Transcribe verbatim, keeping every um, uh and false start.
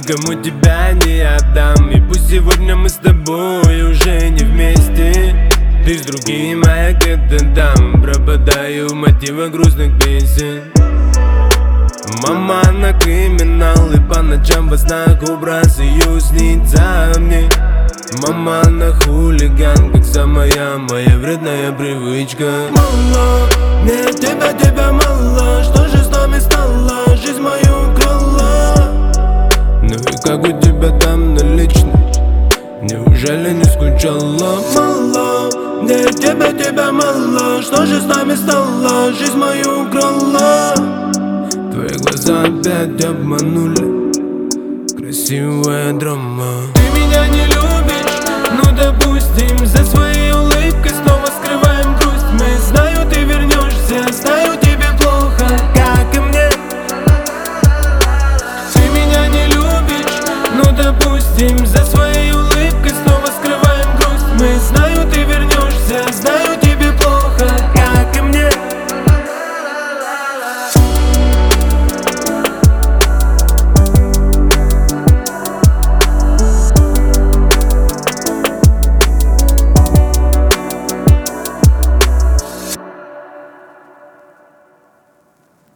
никому тебя не отдам. И пусть сегодня мы с тобой уже не вместе, ты с другим, а я где-то там пропадаю в мотивах грустных песен. Мама на криминал, и по ночам во снах образ ее снится мне. Мама на хулиган, как самая моя вредная привычка. Мало, мне тебя, тебя мало. Что же с нами стало? Жизнь мою украла. Ну и как у тебя там на лично? Неужели не скучала? Мало, мне тебя, тебя мало. Что же с нами стало? Жизнь мою украла. Твои глаза опять обманули. Красивая драма. Ты меня не любишь, ну допустим, за